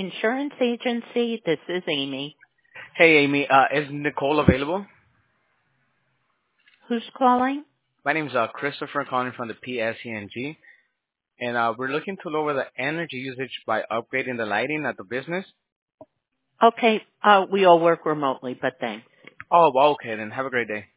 Insurance Agency. This is Amy. Hey, Amy. Is Nicole available? Who's calling? My name is Christopher calling from the PSENG, and we're looking to lower the energy usage by upgrading the lighting at the business. Okay, we all work remotely, but thanks. Oh, well, okay, then. Have a great day.